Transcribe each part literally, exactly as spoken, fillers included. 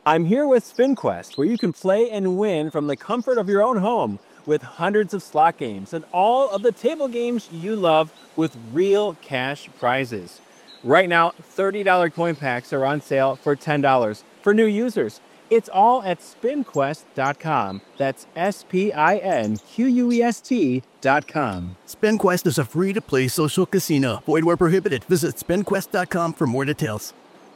I'm here with SpinQuest, where you can play and win from the comfort of your own home with hundreds of slot games and all of the table games you love with real cash prizes. Right now, thirty dollars coin packs are on sale for ten dollars for new users. It's all at spin quest dot com. That's S P I N Q U E S T dot com. SpinQuest is a free-to-play social casino. Void where prohibited. Visit spin quest dot com for more details.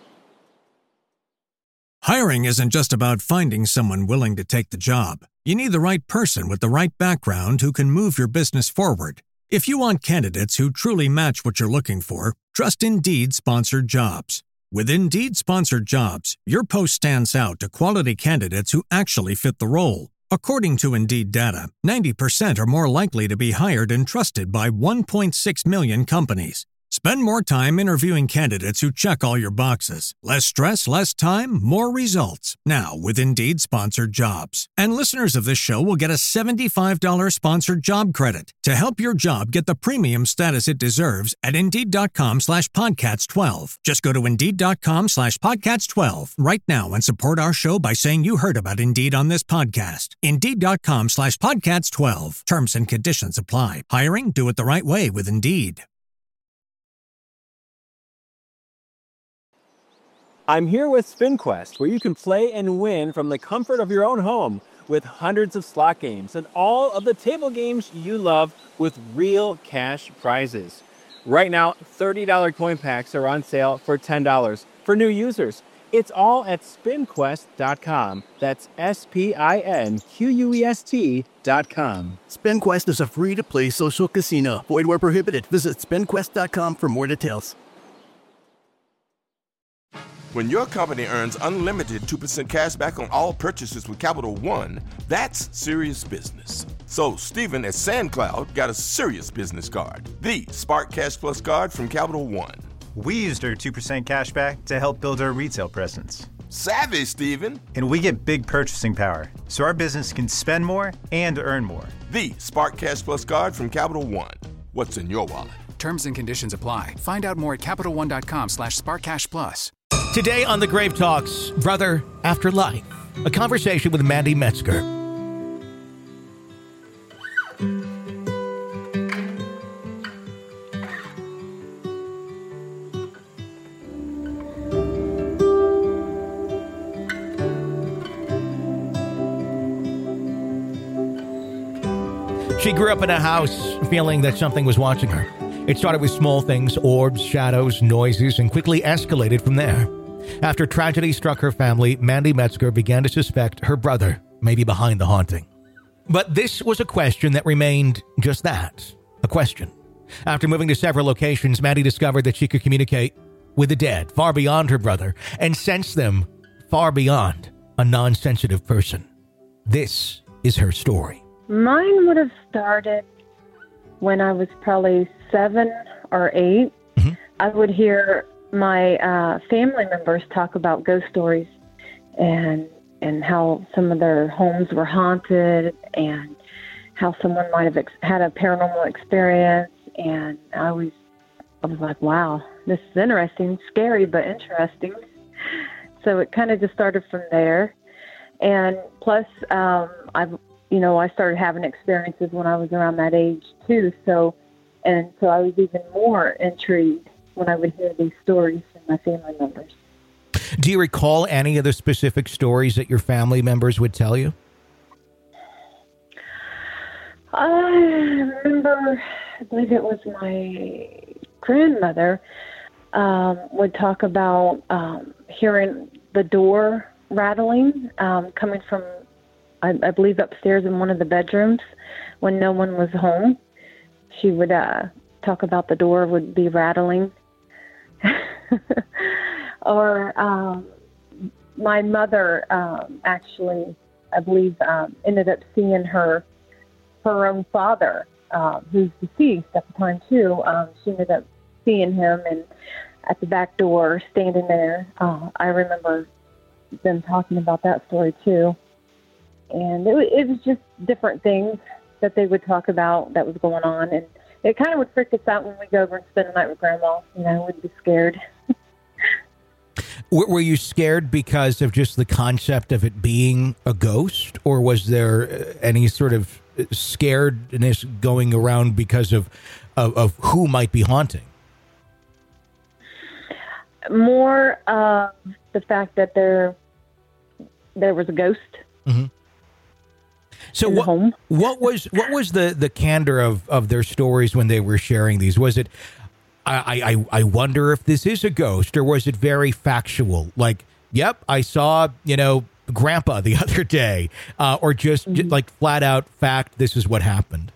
Hiring isn't just about finding someone willing to take the job. You need the right person with the right background who can move your business forward. If you want candidates who truly match what you're looking for, trust Indeed Sponsored Jobs. With Indeed Sponsored Jobs, your post stands out to quality candidates who actually fit the role. According to Indeed data, ninety percent are more likely to be hired and trusted by one point six million companies. Spend more time interviewing candidates who check all your boxes. Less stress, less time, more results. Now with Indeed Sponsored Jobs. And listeners of this show will get a seventy-five dollars sponsored job credit to help your job get the premium status it deserves at Indeed.com slash podcast 12. Just go to Indeed.com slash podcast 12 right now and support our show by saying you heard about Indeed on this podcast. Indeed.com slash podcast 12. Terms and conditions apply. Hiring? Do it the right way with Indeed. I'm here with SpinQuest, where you can play and win from the comfort of your own home with hundreds of slot games and all of the table games you love with real cash prizes. Right now, thirty dollars coin packs are on sale for ten dollars for new users. It's all at spin quest dot com. That's S P I N Q U E S T dot com. SpinQuest is a free-to-play social casino. Void where prohibited. Visit spin quest dot com for more details. When your company earns unlimited two percent cash back on all purchases with Capital One, that's serious business. So Stephen at SandCloud got a serious business card, the Spark Cash Plus card from Capital One. We used our two percent cash back to help build our retail presence. Savvy, Stephen. And we get big purchasing power, so our business can spend more and earn more. The Spark Cash Plus card from Capital One. What's in your wallet? Terms and conditions apply. Find out more at Capital One dot com slash Spark Cash Plus. Today on The Grave Talks, Brother After Life, a conversation with Mandy Metzger. She grew up in a house feeling that something was watching her. It started with small things, orbs, shadows, noises, and quickly escalated from there. After tragedy struck her family, Mandy Metzger began to suspect her brother may be behind the haunting. But this was a question that remained just that, a question. After moving to several locations, Mandy discovered that she could communicate with the dead far beyond her brother and sense them far beyond a non-sensitive person. This is her story. Mine would have started when I was probably seven or eight. Mm-hmm. I would hear my uh, family members talk about ghost stories and and how some of their homes were haunted and how someone might have ex- had a paranormal experience. And I was, I was like, wow, this is interesting, scary, but interesting. So it kind of just started from there. And plus, um, I've, you know, I started having experiences when I was around that age too. So, and so I was even more intrigued when I would hear these stories from my family members. Do you recall any of the specific stories that your family members would tell you? I remember, I believe it was my grandmother um, would talk about um, hearing the door rattling um, coming from, I, I believe, upstairs in one of the bedrooms when no one was home. She would uh, talk about the door would be rattling. Or um, my mother um, actually, I believe, um, ended up seeing her her own father, uh, who's deceased at the time too. Um, she ended up seeing him and at the back door, standing there. Uh, I remember them talking about that story too. And it, it was just different things that they would talk about that was going on, and it kind of would freak us out when we go over and spend the night with Grandma. You know, we'd be scared. W- were you scared because of just the concept of it being a ghost, or was there any sort of scaredness going around because of of, of who might be haunting? More of the fact that there there was a ghost. Mm-hmm. So in the what, home. what was what was the, the candor of, of their stories when they were sharing these? Was it, I, I, I wonder if this is a ghost, or was it very factual? Like, yep, I saw, you know, Grandpa the other day, uh, or just, Mm-hmm. just like flat out fact, this is what happened.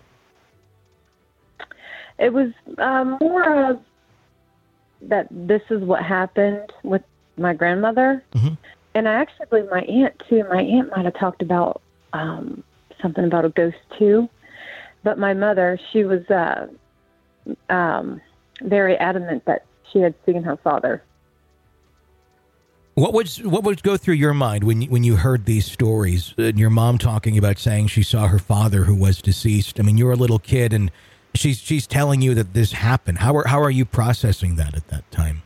It was um, more of that this is what happened with my grandmother. Mm-hmm. And I actually believe my aunt, too. My aunt might have talked about um, something about a ghost, too. But my mother, she was uh, um, very adamant that she had seen her father. What was what would go through your mind when you, when you heard these stories and your mom talking about saying she saw her father who was deceased? I mean, you're a little kid and she's she's telling you that this happened. How are how are you processing that at that time?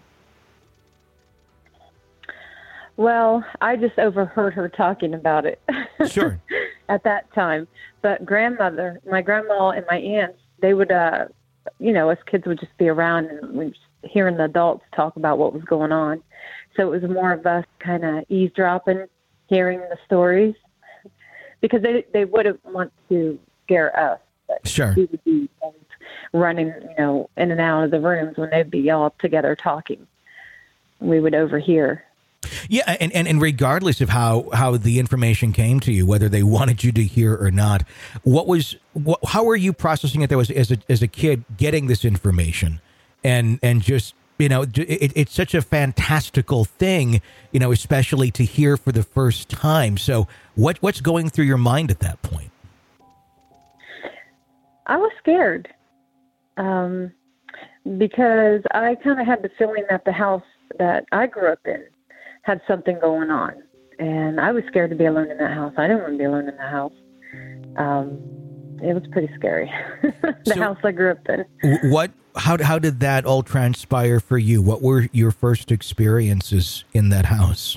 Well, I just overheard her talking about it. Sure. At that time. But grandmother, my grandma and my aunts, they would, uh, you know, us kids would just be around and we just hearing the adults talk about what was going on. So it was more of us kind of eavesdropping, hearing the stories, because they they wouldn't want to scare us. But sure. We would be running, you know, in and out of the rooms when they'd be all together talking. We would overhear. Yeah, and, and, and regardless of how, how the information came to you, whether they wanted you to hear or not, what was what, how were you processing it? There was as a as a kid getting this information, and and just you know it, it's such a fantastical thing, you know, especially to hear for the first time. So what what's going through your mind at that point? I was scared um, because I kind of had the feeling that the house that I grew up in had something going on, and I was scared to be alone in that house. I didn't want to be alone in the house. Um, it was pretty scary. the So, house I grew up in. What? How how did that all transpire for you? What were your first experiences in that house?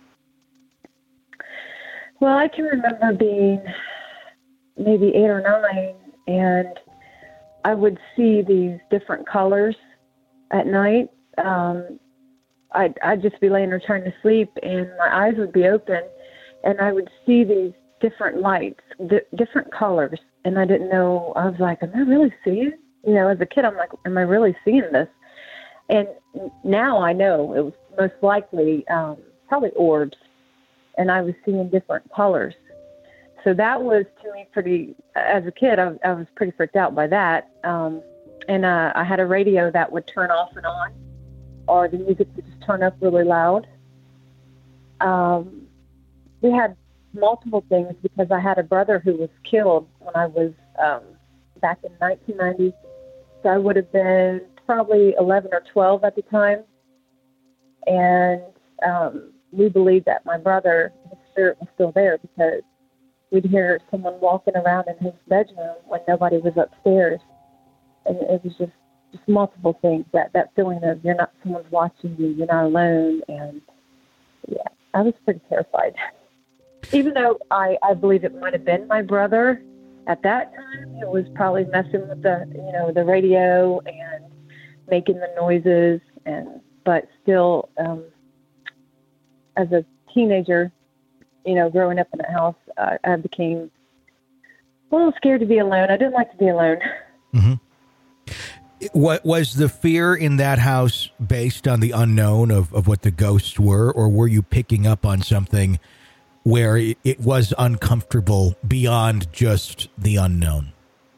Well, I can remember being maybe eight or nine, and I would see these different colors at night. Um, I'd, I'd just be laying there trying to sleep, and my eyes would be open, and I would see these different lights, di- different colors, and I didn't know. I was like, am I really seeing? You know, as a kid, I'm like, am I really seeing this? And now I know it was most likely um, probably orbs, and I was seeing different colors. So that was, to me, pretty, as a kid, I, I was pretty freaked out by that. Um, and uh, I had a radio that would turn off and on, or the music would just turn up really loud. Um, we had multiple things because I had a brother who was killed when I was um, back in nineteen ninety. So I would have been probably eleven or twelve at the time. And um, we believed that my brother, his spirit was still there because we'd hear someone walking around in his bedroom when nobody was upstairs. And it was just Just multiple things, that, that feeling of you're not, someone's watching you, you're not alone. And yeah, I was pretty terrified. Even though I, I believe it might have been my brother at that time, it was probably messing with the, you know, the radio and making the noises. And, but still, um, as a teenager, you know, growing up in a house, uh, I became a little scared to be alone. I didn't like to be alone. Mm-hmm. What was the fear in that house based on the unknown of, of what the ghosts were, or were you picking up on something where it, it was uncomfortable beyond just the unknown?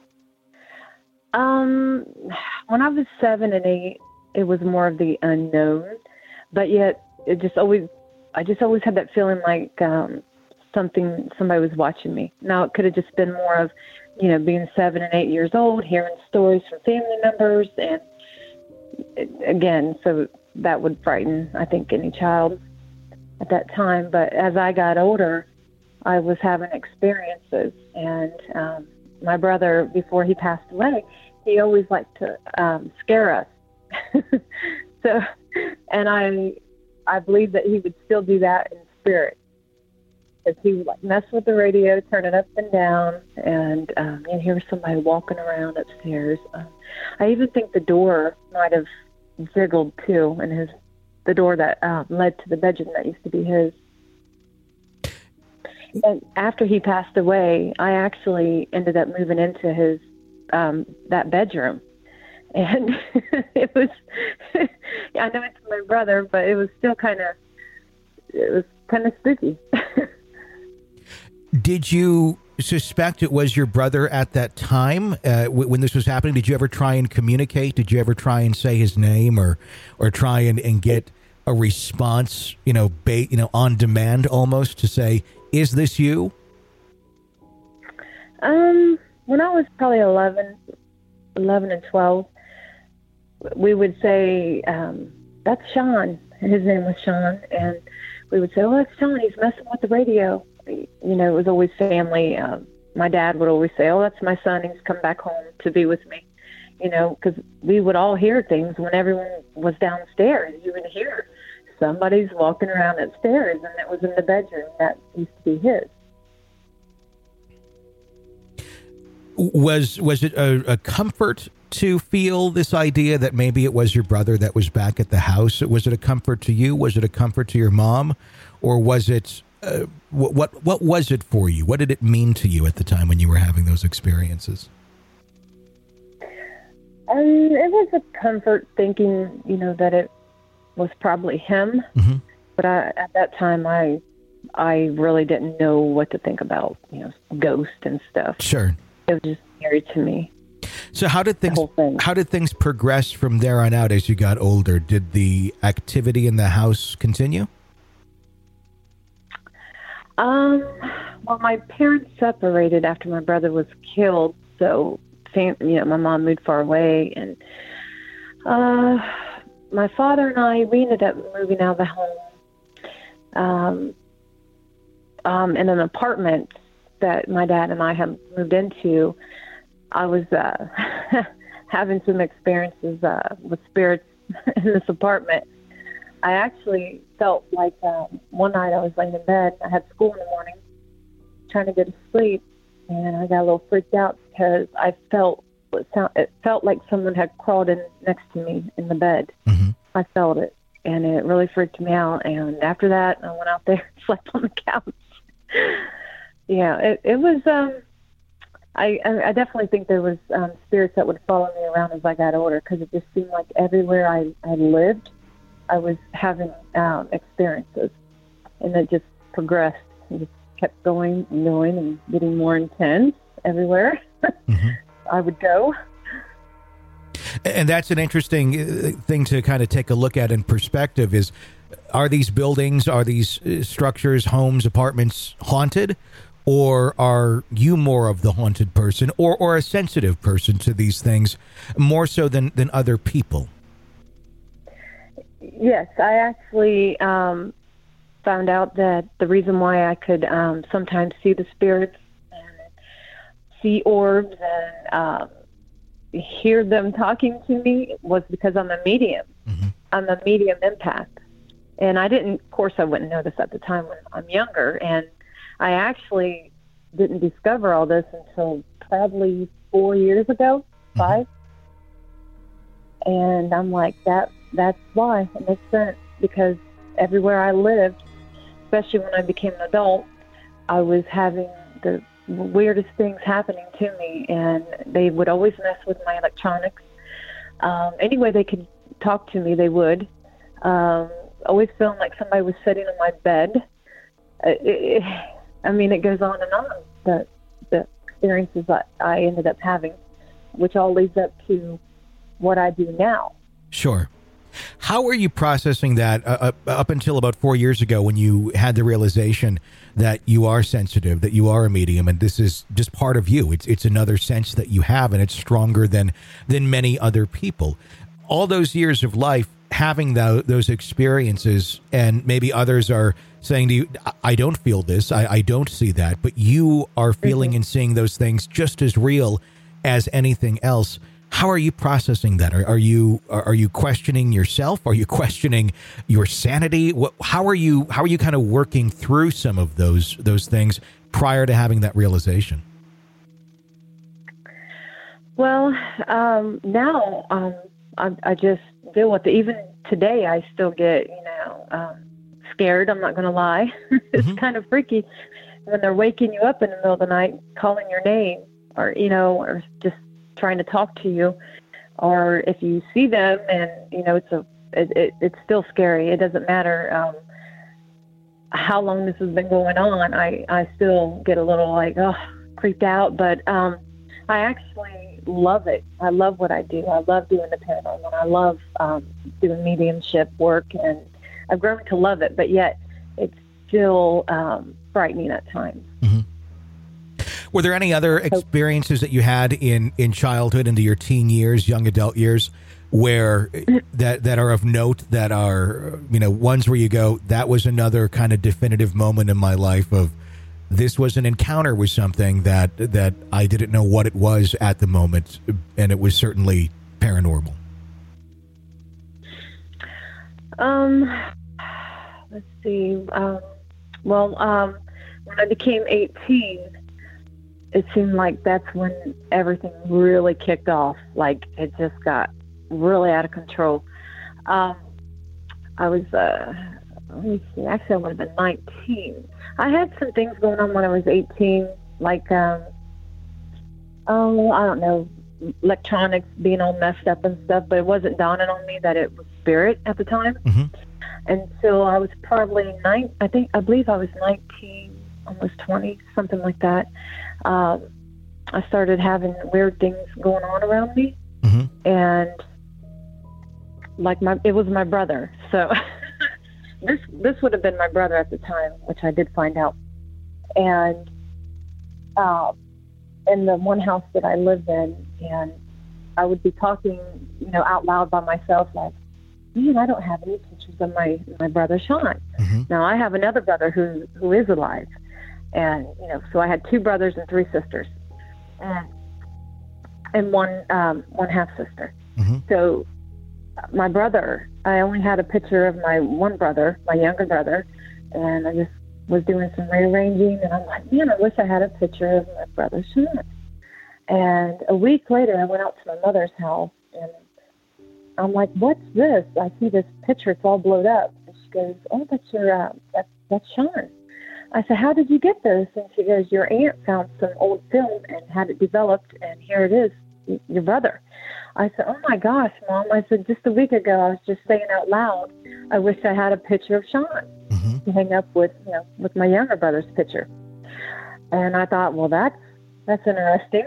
Um, when I was seven and eight, it was more of the unknown, but yet it just always, I just always had that feeling like um, something, somebody was watching me. Now it could have just been more of, you know, being seven and eight years old, hearing stories from family members. And it, again, so that would frighten, I think, any child at that time. But as I got older, I was having experiences. And um, my brother, before he passed away, he always liked to um, scare us. so, and I, I believe that he would still do that in spirit. Because he would like mess with the radio, turn it up and down, and um, you'd hear somebody walking around upstairs. Um, I even think the door might have jiggled too, and his the door that um, led to the bedroom that used to be his. And after he passed away, I actually ended up moving into his um, that bedroom, and it was. I know it's my brother, but it was still kind of. It was kind of spooky. Did you suspect it was your brother at that time uh, w- when this was happening? Did you ever try and communicate? Did you ever try and say his name, or or try and, and get a response, you know, ba- you know, on demand almost to say, "Is this you?" Um, when I was probably eleven, eleven and twelve, we would say, um, "That's Sean." His name was Sean, and we would say, "Oh, that's Sean. He's messing with the radio." You know, it was always family. Um, my dad would always say, "Oh, that's my son. He's come back home to be with me." You know, because we would all hear things when everyone was downstairs. You would hear somebody's walking around upstairs, and it was in the bedroom that used to be his. Was was it a, a comfort to feel this idea that maybe it was your brother that was back at the house? Was it a comfort to you? Was it a comfort to your mom? Or was it, uh, what, what what was it for you? What did it mean to you at the time when you were having those experiences? Um, it was a comfort thinking, you know, that it was probably him. Mm-hmm. But I, at that time, I I really didn't know what to think about, you know, ghosts and stuff. Sure. It was just scary to me. So how did things how did things progress from there on out as you got older? Did the activity in the house continue? Um, well, my parents separated after my brother was killed, so you know, my mom moved far away, and uh, my father and I, we ended up moving out of the home um, um, in an apartment that my dad and I had moved into. I was uh, having some experiences uh, with spirits in this apartment. I actually felt like um, one night I was laying in bed. I had school in the morning, trying to go to sleep, and I got a little freaked out because I felt it, sound, it felt like someone had crawled in next to me in the bed. Mm-hmm. I felt it, and it really freaked me out. And after that, I went out there and slept on the couch. Yeah, it, it was. Um, I, I definitely think there was um, spirits that would follow me around as I got older, because it just seemed like everywhere I, I lived, I was having um, experiences, and it just progressed. It just kept going and going and getting more intense everywhere mm-hmm. I would go. And that's an interesting thing to kind of take a look at in perspective is, are these buildings, are these structures, homes, apartments haunted? Or are you more of the haunted person, or, or a sensitive person to these things, more so than, than other people? Yes, I actually um, found out that the reason why I could um, sometimes see the spirits and see orbs and um, hear them talking to me was because I'm a medium. Mm-hmm. I'm a medium empath. And I didn't, of course, I wouldn't know this at the time when I'm younger. And I actually didn't discover all this until probably four years ago, five. Mm-hmm. And I'm like, that. that's why. It makes sense, because everywhere I lived, especially when I became an adult, I was having the weirdest things happening to me, and they would always mess with my electronics. Um, any way they could talk to me, they would. Um, always feeling like somebody was sitting on my bed. It, it, I mean, it goes on and on, the, the experiences that I ended up having, which all leads up to what I do now. Sure. How are you processing that uh, up until about four years ago when you had the realization that you are sensitive, that you are a medium, and this is just part of you? It's it's another sense that you have, and it's stronger than than many other people. All those years of life, having the, those experiences, and maybe others are saying to you, I don't feel this, I, I don't see that, but you are feeling mm-hmm. and seeing those things just as real as anything else. How are you processing that? Are, are you are, are you questioning yourself? Are you questioning your sanity? What, how are you how are you kind of working through some of those those things prior to having that realization? Well, um, now um, I, I just deal with it. Even today, I still get, you know, um, scared. I'm not going to lie. It's mm-hmm. kind of freaky when they're waking you up in the middle of the night, calling your name, or, you know, or just trying to talk to you. Or if you see them and, you know, it's a, it, it, it's still scary. It doesn't matter um, how long this has been going on. I, I still get a little like, oh, creeped out. But um, I actually love it. I love what I do. I love doing the paranormal. I love um, doing mediumship work, and I've grown to love it, but yet it's still um, frightening at times. Mm-hmm. Were there any other experiences that you had in, in childhood into your teen years, young adult years, where that, that are of note, that are, you know, ones where you go, that was another kind of definitive moment in my life of, this was an encounter with something that that I didn't know what it was at the moment, and it was certainly paranormal? Um, let's see. Um, well, um, when I became eighteen, it seemed like that's when everything really kicked off. Like, it just got really out of control. Um, I was, uh, let me see, actually I would have been nineteen. I had some things going on when I was eighteen, like, um, oh, I don't know, electronics being all messed up and stuff, but it wasn't dawning on me that it was spirit at the time. Mm-hmm. And so I was probably nine, I think, I believe I was nineteen, almost twenty, something like that. Um, I started having weird things going on around me. Mm-hmm. And like my, it was my brother. So this, this would have been my brother at the time, which I did find out. And, uh, in the one house that I lived in, and I would be talking, you know, out loud by myself, like, man, I don't have any pictures of my, my brother, Sean. Mm-hmm. Now I have another brother who, who is alive. And, you know, so I had two brothers and three sisters, and, and one, um, one half sister. Mm-hmm. So my brother, I only had a picture of my one brother, my younger brother, and I just was doing some rearranging, and I'm like, man, I wish I had a picture of my brother, Sean. And a week later, I went out to my mother's house, and I'm like, what's this? I see this picture, it's all blowed up. And she goes, oh, that's your, uh, that's, that's Sean. I said, how did you get this? And she goes, your aunt found some old film and had it developed, and here it is, your brother. I said, oh my gosh, Mom. I said, just a week ago, I was just saying out loud, I wish I had a picture of Sean mm-hmm. to hang up with, you know, with my younger brother's picture. And I thought, well, that's, that's interesting.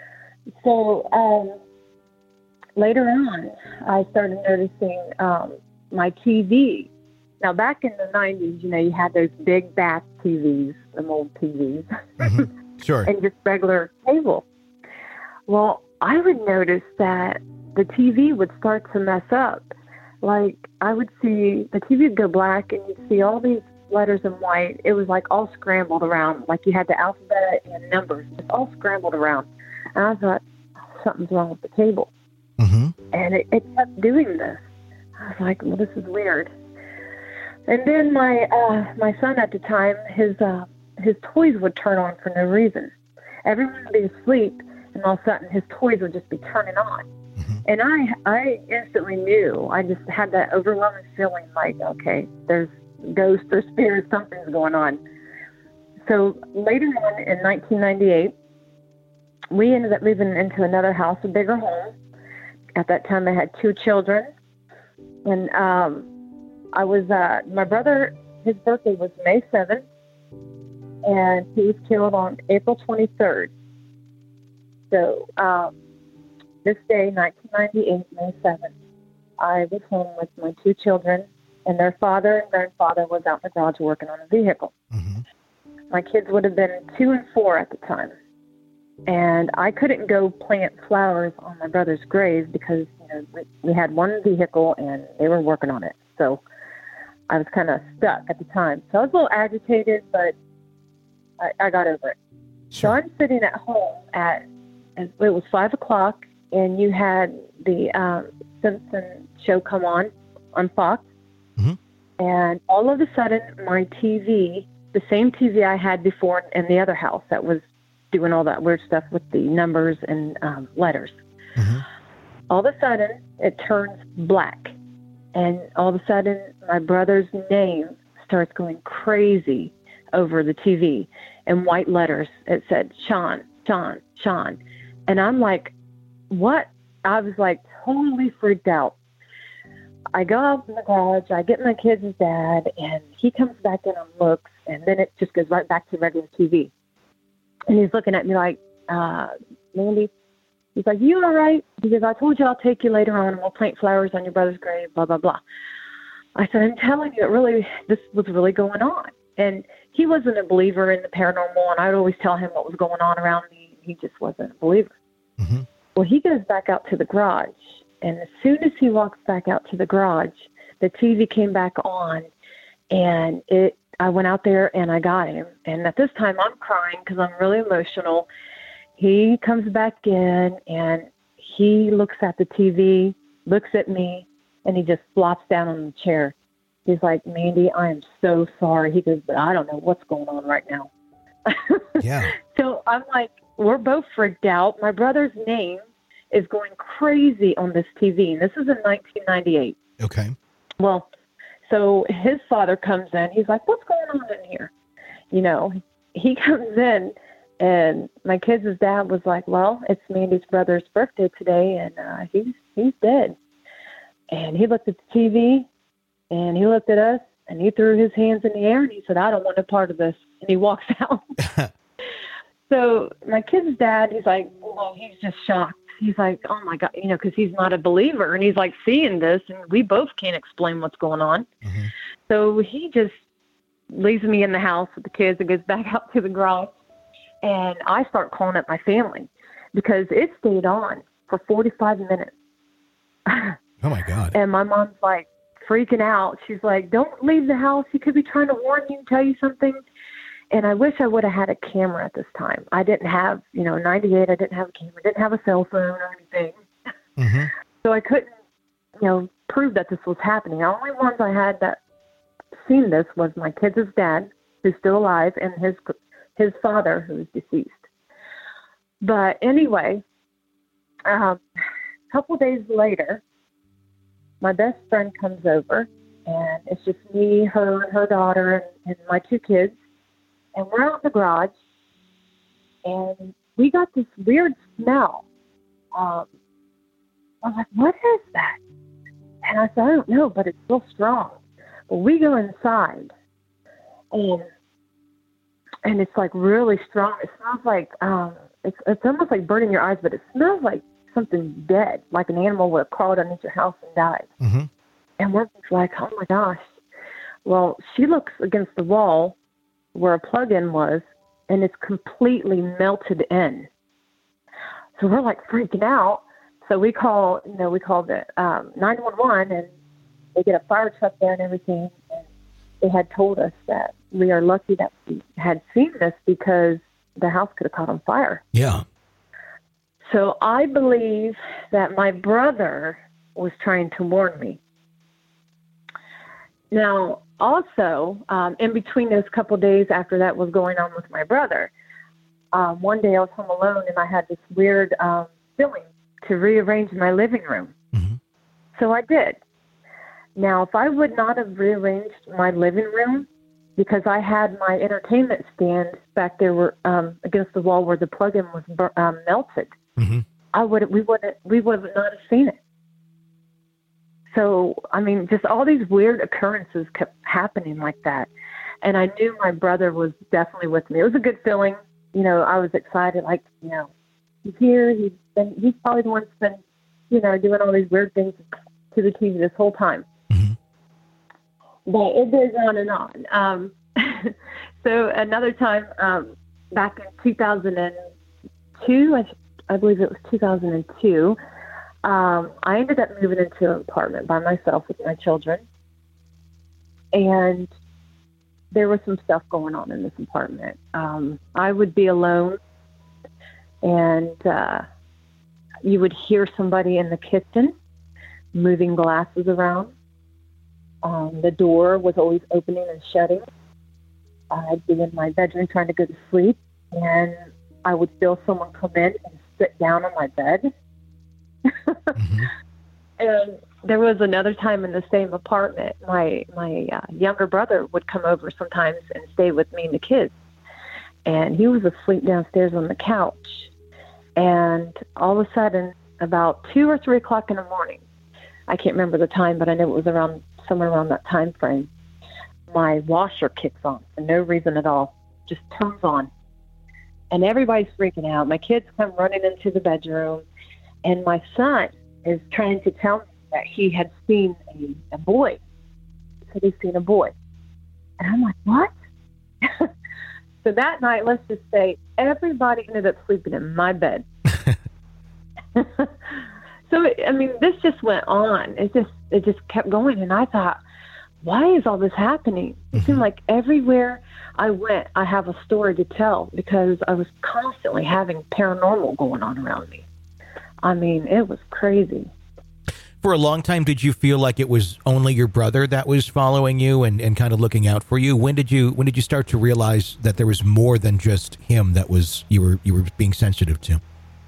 So um, later on, I started noticing um, my T V. Now, back in the nineties, you know, you had those big bath T Vs, them old T Vs. Mm-hmm. Sure. And just regular cable. Well, I would notice that the T V would start to mess up. Like, I would see the T V would go black, and you'd see all these letters in white. It was like all scrambled around. Like you had the alphabet and numbers, just all scrambled around. And I thought, oh, something's wrong with the cable. Mm-hmm. And it, it kept doing this. I was like, well, this is weird. And then my uh, my son at the time, his uh, his toys would turn on for no reason. Everyone would be asleep, and all of a sudden his toys would just be turning on. Mm-hmm. And I I instantly knew. I just had that overwhelming feeling like, okay, there's ghosts or spirits, something's going on. So later on in nineteen ninety-eight, we ended up moving into another house, a bigger home. At that time, I had two children. And um, I was, uh, my brother, his birthday was May seventh, and he was killed on April twenty-third. So um, this day, nineteen ninety-eight, May seventh, I was home with my two children, and their father and grandfather was out in the garage working on a vehicle. Mm-hmm. My kids would have been two and four at the time. And I couldn't go plant flowers on my brother's grave because, you know, we, we had one vehicle and they were working on it. So I was kind of stuck at the time. So I was a little agitated, but I, I got over it. Sure. So I'm sitting at home at, it was five o'clock, and you had the um, Simpson show come on on Fox. Mm-hmm. And all of a sudden, my T V, the same T V I had before in the other house that was doing all that weird stuff with the numbers and um, letters. Mm-hmm. All of a sudden, it turns black. And all of a sudden, my brother's name starts going crazy over the T V. In white letters, it said, Sean, Sean, Sean. And I'm like, what? I was like totally freaked out. I go out in the garage, I get my kid's dad, and he comes back in and looks, and then it just goes right back to regular T V. And he's looking at me like, uh, Mandy, he's like, you all right? He goes, I told you I'll take you later on and we'll plant flowers on your brother's grave, blah, blah, blah. I said, I'm telling you, it really, this was really going on. And he wasn't a believer in the paranormal, and I'd always tell him what was going on around me. He just wasn't a believer. Mm-hmm. Well, he goes back out to the garage, and as soon as he walks back out to the garage, the T V came back on, and it. I went out there and I got him. And at this time, I'm crying because I'm really emotional. He comes back in, and he looks at the T V, looks at me, and he just flops down on the chair. He's like, Mandy, I am so sorry. He goes, but I don't know what's going on right now. Yeah. So I'm like, we're both freaked out. My brother's name is going crazy on this T V. And this is in nineteen ninety-eight. Okay. Well, so his father comes in. He's like, what's going on in here? You know, he comes in, and my kid's dad was like, well, it's Mandy's brother's birthday today, and uh, he's he's dead. And he looked at the T V, and he looked at us, and he threw his hands in the air, and he said, I don't want a part of this. And he walks out. So my kid's dad, he's like, well, he's just shocked. He's like, oh, my God, you know, because he's not a believer. And he's like seeing this, and we both can't explain what's going on. Mm-hmm. So he just leaves me in the house with the kids and goes back out to the garage. And I start calling up my family because it stayed on for forty-five minutes. Oh, my God. And my mom's like freaking out. She's like, don't leave the house. He could be trying to warn you, tell you something. And I wish I would have had a camera at this time. I didn't have, you know, ninety-eight, I didn't have a camera, didn't have a cell phone or anything. Mm-hmm. So I couldn't, you know, prove that this was happening. The only ones I had that seen this was my kid's dad, who's still alive, and his his father, who's deceased. But anyway, um, a couple days later, my best friend comes over, and it's just me, her, and her daughter, and, and my two kids. And we're out in the garage, and we got this weird smell. Um, I was like, what is that? And I said, I don't know, but it's still strong. But we go inside, and and it's like really strong. It smells like, um, it's, it's almost like burning your eyes, but it smells like something dead, like an animal would have crawled underneath your house and died. Mm-hmm. And we're just like, oh my gosh. Well, she looks against the wall where a plug-in was, and it's completely melted in. So we're like freaking out. So we call, you know, we call the um, nine one one, and they get a fire truck there and everything. And they had told us that we are lucky that we had seen this because the house could have caught on fire. Yeah. So I believe that my brother was trying to warn me. Now, also, um, in between those couple of days after that was going on with my brother, um, one day I was home alone, and I had this weird um, feeling to rearrange my living room. Mm-hmm. So I did. Now, if I would not have rearranged my living room, because I had my entertainment stand back there were, um, against the wall where the plug-in was um, melted, Mm-hmm. I would we would we would not have seen it. So, I mean, just all these weird occurrences kept happening like that. And I knew my brother was definitely with me. It was a good feeling. You know, I was excited, like, you know, he's here. He's been, he's probably the one that's been, you know, doing all these weird things to the T V this whole time. Mm-hmm. But it goes on and on. Um, so another time, um, back in two thousand two, I, I believe it was two thousand two, Um, I ended up moving into an apartment by myself with my children, and there was some stuff going on in this apartment. Um, I would be alone, and uh, you would hear somebody in the kitchen moving glasses around. Um, the door was always opening and shutting. I'd be in my bedroom trying to go to sleep, and I would feel someone come in and sit down on my bed. mm-hmm. And there was another time in the same apartment, my my uh, younger brother would come over sometimes and stay with me and the kids. And he was asleep downstairs on the couch. And all of a sudden, about two or three o'clock in the morning, I can't remember the time, but I know it was around somewhere around that time frame, my washer kicks on for no reason at all, just turns on. And everybody's freaking out. My kids come running into the bedroom, and my son is trying to tell me that he had seen a, a boy. He said he's seen a boy. And I'm like, what? So that night, let's just say, everybody ended up sleeping in my bed. So, I mean, this just went on. It just it just kept going. And I thought, why is all this happening? It seemed like everywhere I went, I have a story to tell because I was constantly having paranormal going on around me. I mean, it was crazy. For a long time, did you feel like it was only your brother that was following you and, and kind of looking out for you? When did you when did you start to realize that there was more than just him that was you were you were being sensitive to?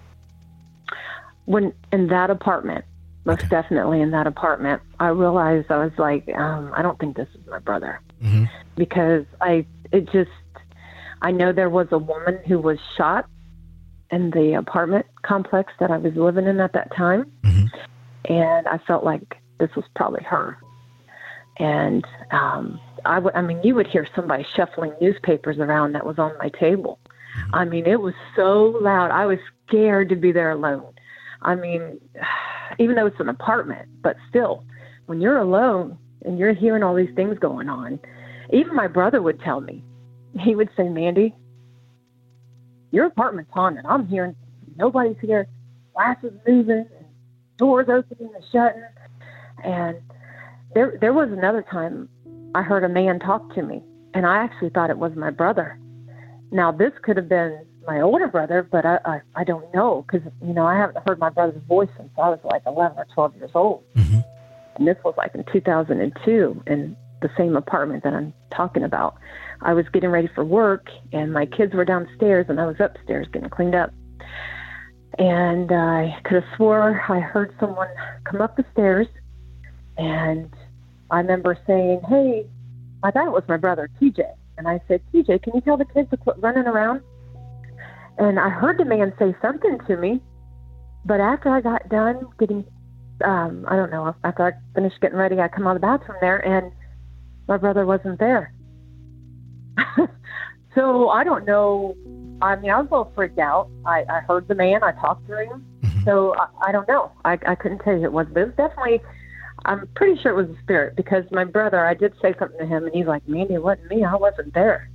When in that apartment, most okay. definitely in that apartment, I realized I was like, um, I don't think this is my brother, mm-hmm. because I it just I know there was a woman who was shot in the apartment complex that I was living in at that time. Mm-hmm. And I felt like this was probably her. And um, I, w- I mean, you would hear somebody shuffling newspapers around that was on my table. Mm-hmm. I mean, it was so loud. I was scared to be there alone. I mean, even though it's an apartment, but still, when you're alone and you're hearing all these things going on, even my brother would tell me, he would say, Mandy, your apartment's haunted. I'm hearing nobody's here, glasses moving, doors opening and shutting. And there there was another time I heard a man talk to me, and I actually thought it was my brother. Now, this could have been my older brother, but I, I, I don't know, because, you know, I haven't heard my brother's voice since I was like eleven or twelve years old. Mm-hmm. And this was like in two thousand two in the same apartment that I'm talking about. I was getting ready for work, and my kids were downstairs, and I was upstairs getting cleaned up. And I could have swore I heard someone come up the stairs, and I remember saying, hey, I thought it was my brother, T J. And I said, T J, can you tell the kids to quit running around? And I heard the man say something to me, but after I got done getting, um, I don't know, after I finished getting ready, I come out of the bathroom there, and my brother wasn't there. So I don't know. I mean, I was a little freaked out. I, I heard the man. I talked to him. Mm-hmm. So I, I don't know. I, I couldn't tell you it was. But it was definitely, I'm pretty sure it was a spirit, because my brother, I did say something to him, and he's like, Mandy, it wasn't me. I wasn't there.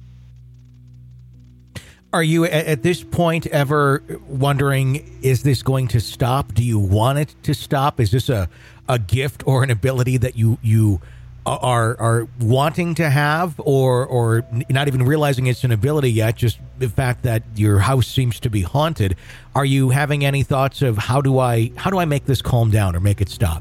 Are you at this point ever wondering, is this going to stop? Do you want it to stop? Is this a, a gift or an ability that you you are are wanting to have, or or not even realizing it's an ability yet, just the fact that your house seems to be haunted? Are you having any thoughts of how do I how do I make this calm down or make it stop?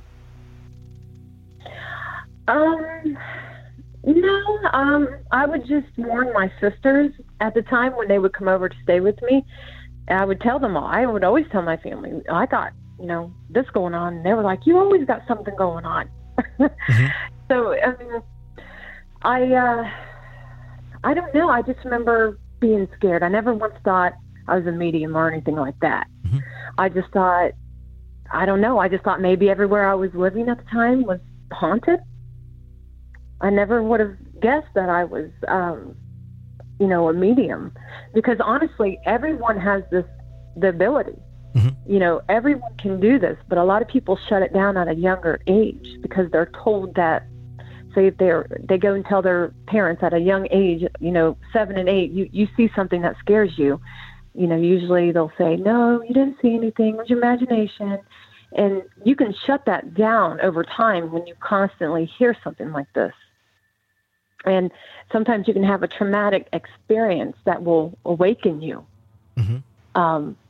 Um, no, um, I would just warn my sisters at the time when they would come over to stay with me. I would tell them all. I would always tell my family, I got, you know, this going on. And they were like, you always got something going on. Mm-hmm. So, I mean, I, uh, I don't know. I just remember being scared. I never once thought I was a medium or anything like that. Mm-hmm. I just thought, I don't know. I just thought maybe everywhere I was living at the time was haunted. I never would have guessed that I was, um, you know, a medium, because honestly, everyone has this, the ability. Mm-hmm. You know, everyone can do this, but a lot of people shut it down at a younger age because they're told that, say if they're, they go and tell their parents at a young age, you know, seven and eight, you, you see something that scares you, you know, usually they'll say, no, you didn't see anything, it was your imagination. And you can shut that down over time when you constantly hear something like this. And sometimes you can have a traumatic experience that will awaken you. Mm-hmm. Um,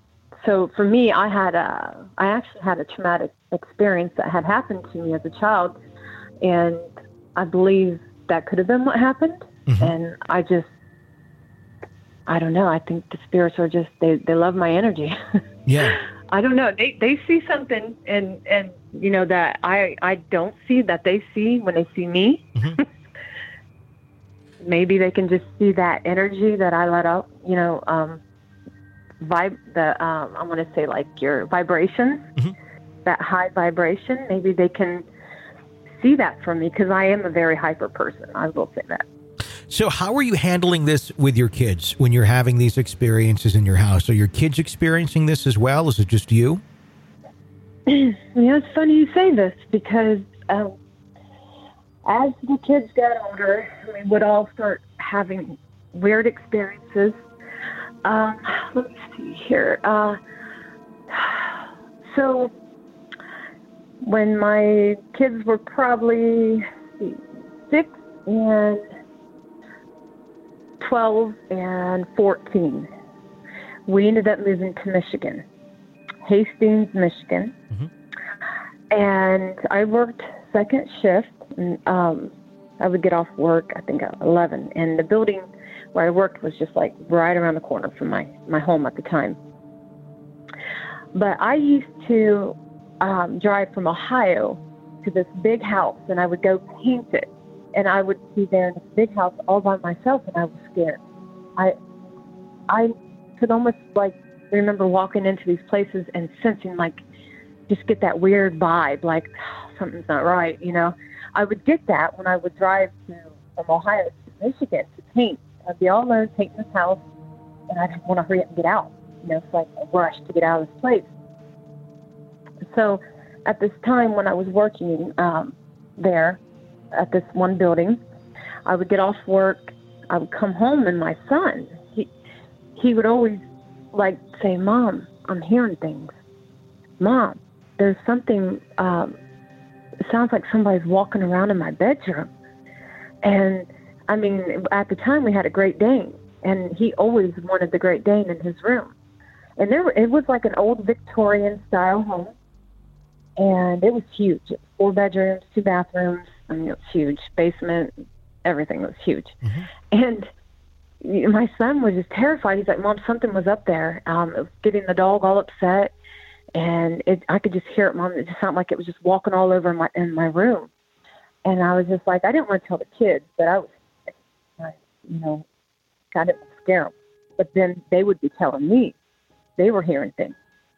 so for me, I had a, I actually had a traumatic experience that had happened to me as a child, and I believe that could have been what happened. Mm-hmm. And I just, I don't know. I think the spirits are just, they, they love my energy. Yeah. I don't know. They they see something, and, and you know, that I, I don't see that they see when they see me. Mm-hmm. Maybe they can just see that energy that I let out, you know, um, vibe, the, um, I want to say like your vibrations, mm-hmm. that high vibration. Maybe they can see that from me, because I am a very hyper person. I will say that. So how are you handling this with your kids when you're having these experiences in your house? Are your kids experiencing this as well? Is it just you? You know, it's funny you say this, because um, as the kids got older, we would all start having weird experiences. Um, let me see here. Uh, so when my kids were probably six and twelve and fourteen, we ended up moving to Michigan, Hastings, Michigan. Mm-hmm. And I worked second shift, and um, I would get off work, I think, at eleven. And the building where I worked was just like right around the corner from my, my home at the time. But I used to um, drive from Ohio to this big house, and I would go paint it. And I would be there in this big house all by myself, and I was scared. I I could almost like remember walking into these places and sensing like, just get that weird vibe, like oh, something's not right, you know. I would get that when I would drive to from Ohio to Michigan to paint. I'd be all alone painting this house, and I'd want to hurry up and get out. You know, it's like a rush to get out of this place. So at this time when I was working um, there, at this one building, I would get off work, I would come home, and my son, he he would always like say, "Mom, I'm hearing things. Mom, there's something, um, it sounds like somebody's walking around in my bedroom." And I mean, at the time we had a Great Dane, and he always wanted the Great Dane in his room. And there, it was like an old Victorian style home, and it was huge. It was four bedrooms, two bathrooms. I mean, it was huge. Basement, everything was huge. Mm-hmm. And my son was just terrified. He's like, "Mom, something was up there. Um, it was getting the dog all upset, and it, I could just hear it, Mom. It just sounded like it was just walking all over my in my room." And I was just like, I didn't want to tell the kids, but I was, I, you know, I didn't scare them. But then they would be telling me they were hearing things,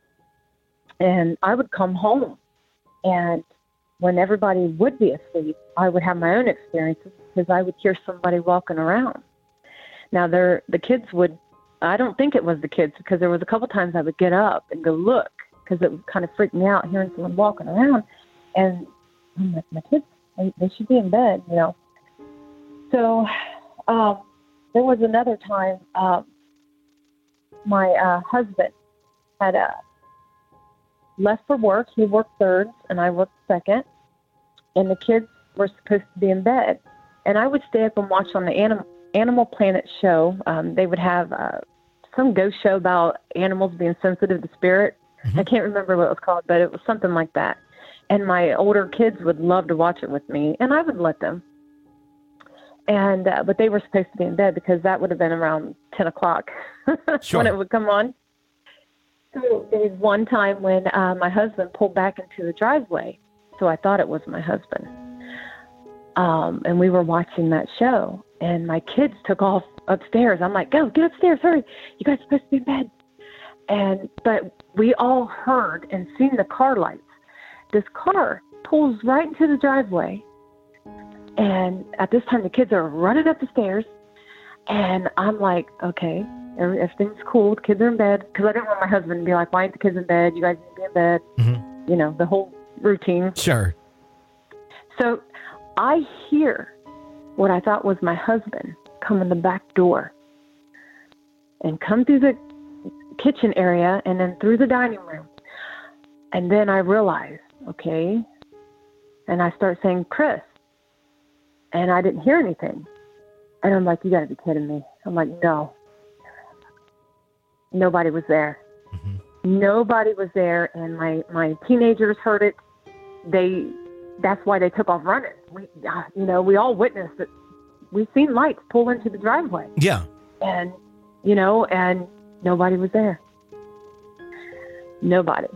and I would come home, and when everybody would be asleep, I would have my own experiences, because I would hear somebody walking around. Now, there, the kids would, I don't think it was the kids, because there was a couple times I would get up and go look, because it would kind of freak me out hearing someone walking around. And I'm like, my kids, they, they should be in bed, you know. So um, there was another time um, my uh, husband had a, left for work. He worked thirds, and I worked second. And the kids were supposed to be in bed. And I would stay up and watch on the Animal, Animal Planet show. Um, they would have uh, some ghost show about animals being sensitive to spirit. Mm-hmm. I can't remember what it was called, but it was something like that. And my older kids would love to watch it with me, and I would let them. And uh, but they were supposed to be in bed, because that would have been around ten o'clock sure. when it would come on. So there was one time when uh, my husband pulled back into the driveway, so I thought it was my husband. Um, and we were watching that show, and my kids took off upstairs. I'm like, "Go, get upstairs, hurry! You guys are supposed to be in bed." And but we all heard and seen the car lights. This car pulls right into the driveway, and at this time the kids are running up the stairs, and I'm like, "Okay. Everything's cool. The kids are in bed," because I didn't want my husband to be like, "Why aren't the kids in bed? You guys need to be in bed." Mm-hmm. You know, the whole routine. Sure. So I hear what I thought was my husband come in the back door and come through the kitchen area and then through the dining room. And then I realize, okay, and I start saying, "Chris," and I didn't hear anything. And I'm like, "You gotta be kidding me." I'm like, "No. Nobody was there." Mm-hmm. nobody was there, and my, my teenagers heard it. They, that's why they took off running. We, uh, you know, we all witnessed it. We've seen lights pull into the driveway. Yeah. And, you know, and nobody was there. Nobody.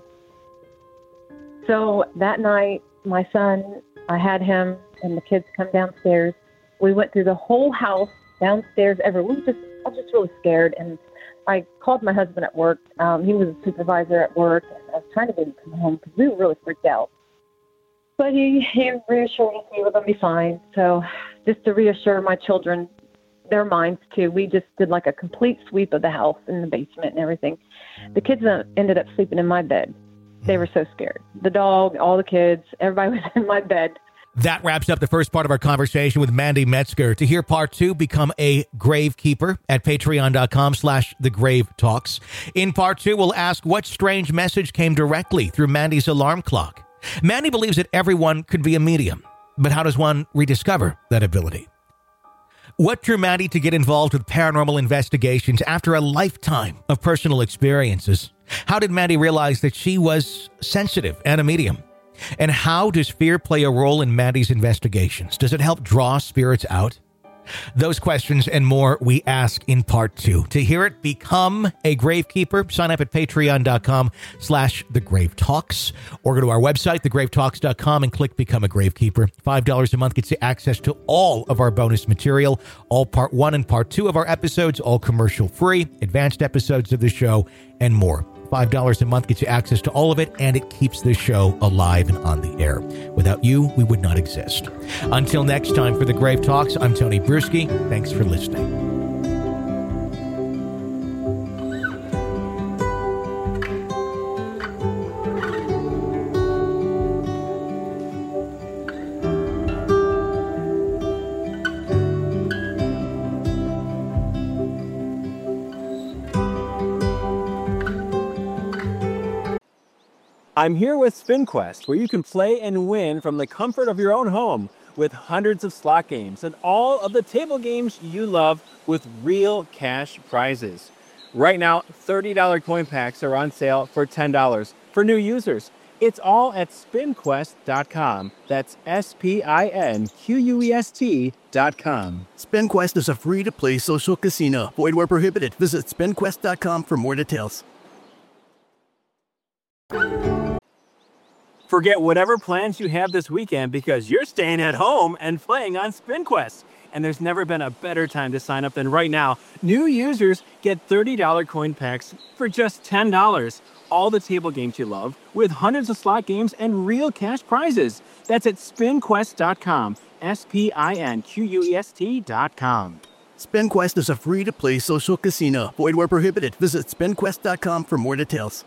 So that night, my son, I had him and the kids come downstairs. We went through the whole house, downstairs, everywhere. We just, I was just really scared. And I called my husband at work. Um, he was a supervisor at work. And I was trying to get him to come home because we were really freaked out. But he, he reassured us we were going to be fine. So just to reassure my children, their minds too, we just did like a complete sweep of the house and the basement and everything. The kids uh, ended up sleeping in my bed. They were so scared. The dog, all the kids, everybody was in my bed. That wraps up the first part of our conversation with Mandy Metzger. To hear part two, become a gravekeeper at patreon.com slash the grave talks. In part two, we'll ask what strange message came directly through Mandy's alarm clock. Mandy believes that everyone could be a medium, but how does one rediscover that ability? What drew Mandy to get involved with paranormal investigations after a lifetime of personal experiences? How did Mandy realize that she was sensitive and a medium? And how does fear play a role in Mandy's investigations? Does it help draw spirits out? Those questions and more we ask in part two. To hear it, become a gravekeeper. Sign up at patreon.com slash the grave talks or go to our website, the grave talks dot com, and click Become a Gravekeeper. five dollars a month gets you access to all of our bonus material, all part one and part two of our episodes, all commercial free, advanced episodes of the show, and more. five dollars a month gets you access to all of it, and it keeps the show alive and on the air. Without you, we would not exist. Until next time for The Grave Talks, I'm Tony Bruschi. Thanks for listening. I'm here with SpinQuest, where you can play and win from the comfort of your own home with hundreds of slot games and all of the table games you love with real cash prizes. Right now, thirty dollars coin packs are on sale for ten dollars for new users. It's all at spin quest dot com. That's S P I N Q U E S T dot com. SpinQuest is a free-to-play social casino. Void where prohibited. Visit spin quest dot com for more details. Forget whatever plans you have this weekend because you're staying at home and playing on SpinQuest. And there's never been a better time to sign up than right now. New users get thirty dollars coin packs for just ten dollars. All the table games you love with hundreds of slot games and real cash prizes. That's at spin quest dot com. S P I N Q U E S T dot com. SpinQuest is a free-to-play social casino. Void where prohibited. Visit spin quest dot com for more details.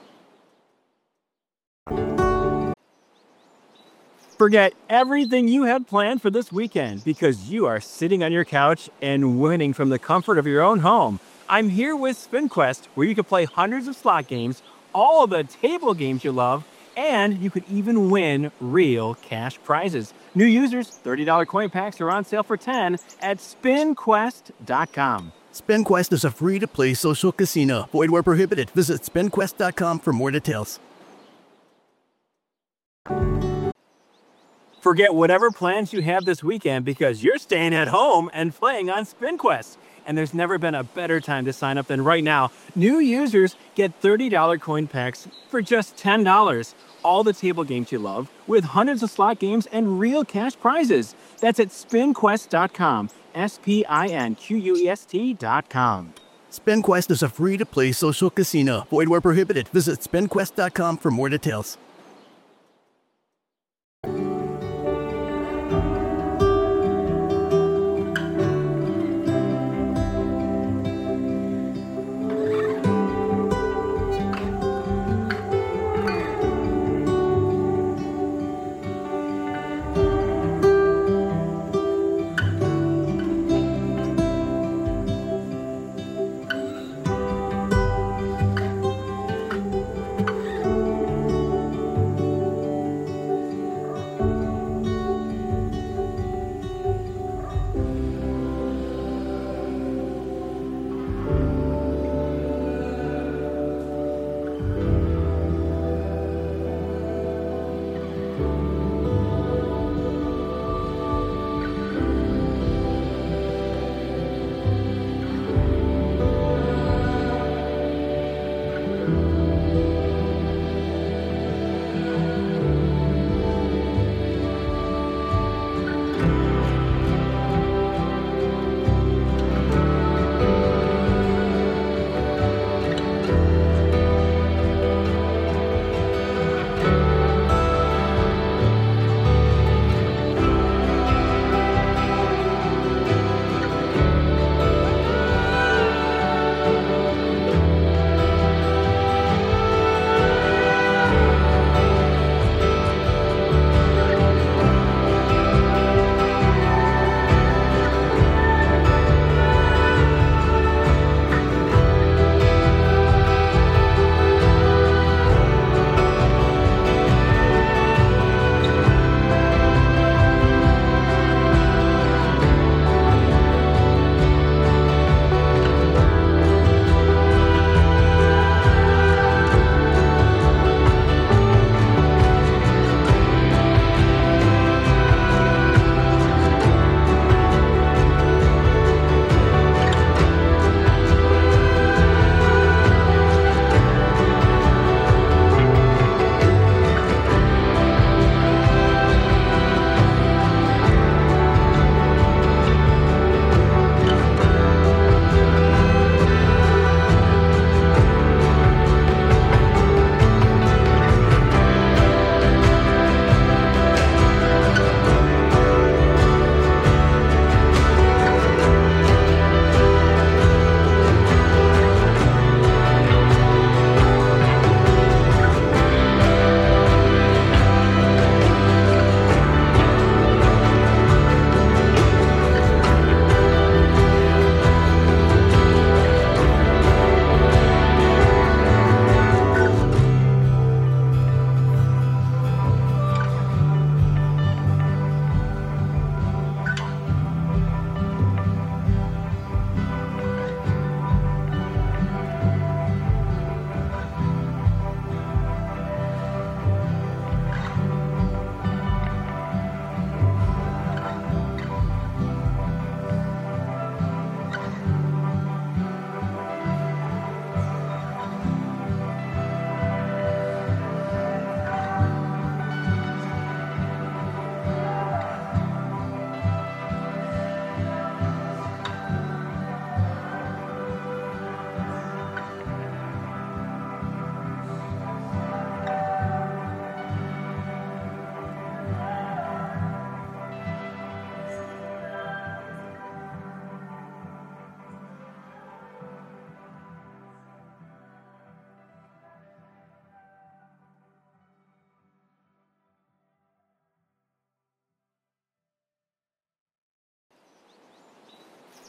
Forget everything you had planned for this weekend because you are sitting on your couch and winning from the comfort of your own home. I'm here with SpinQuest, where you can play hundreds of slot games, all of the table games you love, and you could even win real cash prizes. New users, thirty dollars coin packs are on sale for ten dollars at spin quest dot com. SpinQuest is a free-to-play social casino. Void where prohibited. Visit spin quest dot com for more details. Forget whatever plans you have this weekend because you're staying at home and playing on SpinQuest. And there's never been a better time to sign up than right now. New users get thirty dollars coin packs for just ten dollars. All the table games you love with hundreds of slot games and real cash prizes. That's at spin quest dot com. S P I N Q U E S T dot com. SpinQuest is a free-to-play social casino. Void where prohibited. Visit spin quest dot com for more details.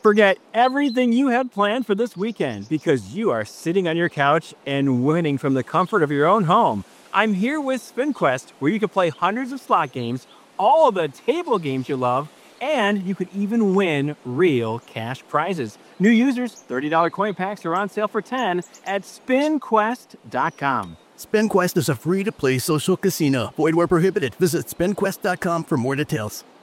Forget everything you had planned for this weekend because you are sitting on your couch and winning from the comfort of your own home. I'm here with SpinQuest, where you can play hundreds of slot games, all of the table games you love, and you could even win real cash prizes. New users, thirty dollars coin packs are on sale for ten dollars at spin quest dot com. SpinQuest is a free-to-play social casino. Void where prohibited. Visit spin quest dot com for more details.